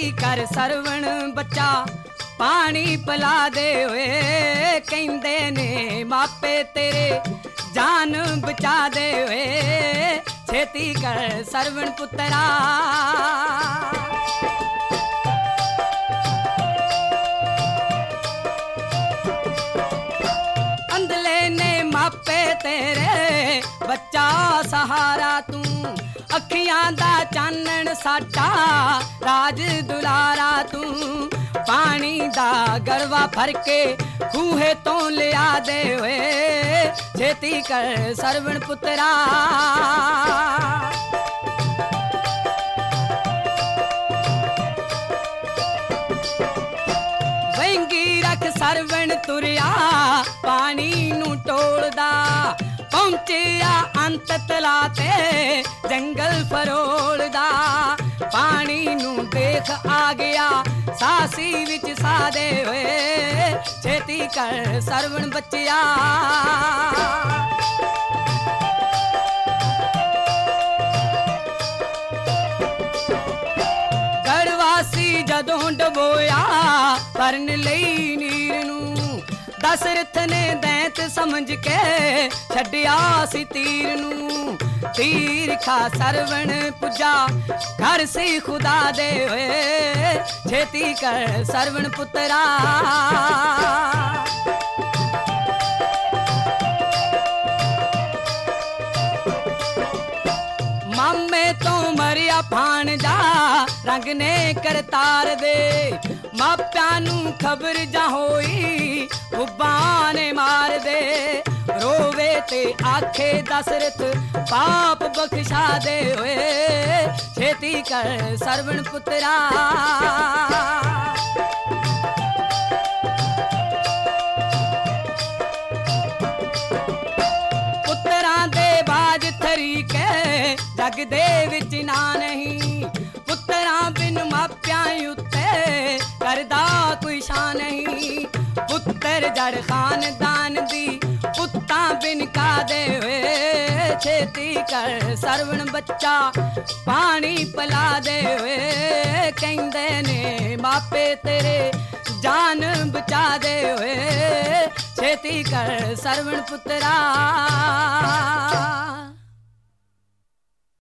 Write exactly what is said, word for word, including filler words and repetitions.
ਛੇਤੀ ਕਰ ਸਰਵਣ ਬੱਚਾ ਪਾਣੀ ਪਿਲਾ ਦੇ ਓਏ ਕਹਿੰਦੇ ਨੇ ਮਾਪੇ ਤੇਰੇ ਜਾਨ ਬਚਾ ਦੇ ਓਏ ਛੇਤੀ ਕਰ ਸਰਵਣ ਪੁੱਤਰਾ ਅੰਧਲੇ ਨੇ ਮਾਪੇ ਤੇਰੇ ਬੱਚਾ ਸਹਾਰਾ ਤੂੰ ਅੱਖੀਆਂ ਦਾ ਚਾਨਣ ਸਾਡਾ ਰਾਜ ਦੁਲਾਰਾ ਤੂੰ ਪਾਣੀ ਦਾ ਗੜਵਾ ਭਰ ਕੇ ਖੂਹੇ ਤੋਂ ਲਿਆ ਦੇ ਓਏ ਛੇਤੀ ਕਰ ਸਰਵਣ ਪੁੱਤਰਾ ਵੰਗੀ ਰੱਖ ਸਰਵਣ ਤੁਰਿਆ ਪਾਣੀ ਨੂੰ ਟੋਲਦਾ ਪਹੁੰਚਿਆ ਅੰਤ ਤਲਾ ਤੇ ਜੰਗਲ ਫਰੋਲਦਾ ਪਾਣੀ ਨੂੰ ਦੇਖ ਆ ਗਿਆ ਸਾਸੀ ਵਿੱਚ ਸਾਦੇ ਹੋਏ ਛੇਤੀ ਕਰ ਸਰਵਣ ਬੱਚਿਆ ਗੜਵਾਸੀ ਜਦੋਂ ਡਬੋਇਆ ਭਰਨ ਲਈ ਨੀਰ ਨੂੰ ਦਸ਼ਰਥ ਨੇ ਦੈਂਤ ਸਮਝ ਕੇ ਛੱਡਿਆ ਸੀ ਤੀਰ ਨੂੰ ਤੀਰ ਖਾ ਸਰਵਣ ਪੁੱਜਾ ਘਰ ਸੀ ਖੁਦਾ ਦੇ ਹੋਏ ਛੇਤੀ ਕਰ ਸਰਵਣ ਪੁੱਤਰਾ ਮਾਮੇ ਤੋਂ ਮਰਿਆ ਭਾਣਜਾ ਰੰਗ ਨੇ ਕਰਤਾਰ ਦੇ ਮਾਪਿਆਂ ਨੂੰ ਖਬਰ ਜਾ ਹੋਈ ਉੱਬਾਂ ਨੇ ਮਾਰ ਦੇ ਰੋਵੇ ਤੇ ਆਖੇ ਦਸ਼ਰਥ ਪਾਪ ਬਖਸ਼ਾ ਦੇ ਓਏ ਛੇਤੀ ਕਰ ਸਰਵਣ ਪੁੱਤਰਾ ਪੁੱਤਰਾਂ ਦੇ ਬਾਜ ਤਰੀਕੇ ਜਗ ਦੇ ਵਿੱਚ ਨਾ ਨਹੀਂ ਪੁੱਤਰਾਂ ਬਿਨ ਮਾਪਿਆਂ ਉੱਤੇ ਕਰਦਾ ਕੋਈ ਸ਼ਾਨ ਨਹੀਂ ਪੁੱਤਰ ਜੜ ਖਾਨਦਾਨ ਦੀ ਪੁੱਤਾਂ ਬਿਨ ਕਾ ਦੇ ਓਏ ਛੇਤੀ ਕਰ ਸਰਵਣ ਬੱਚਾ ਪਾਣੀ ਪਿਲਾ ਦੇ ਓਏ ਕਹਿੰਦੇ ਨੇ ਮਾਪੇ ਤੇਰੇ ਜਾਨ ਬਚਾ ਦੇ ਓਏ ਛੇਤੀ ਕਰ ਸਰਵਣ ਪੁੱਤਰਾ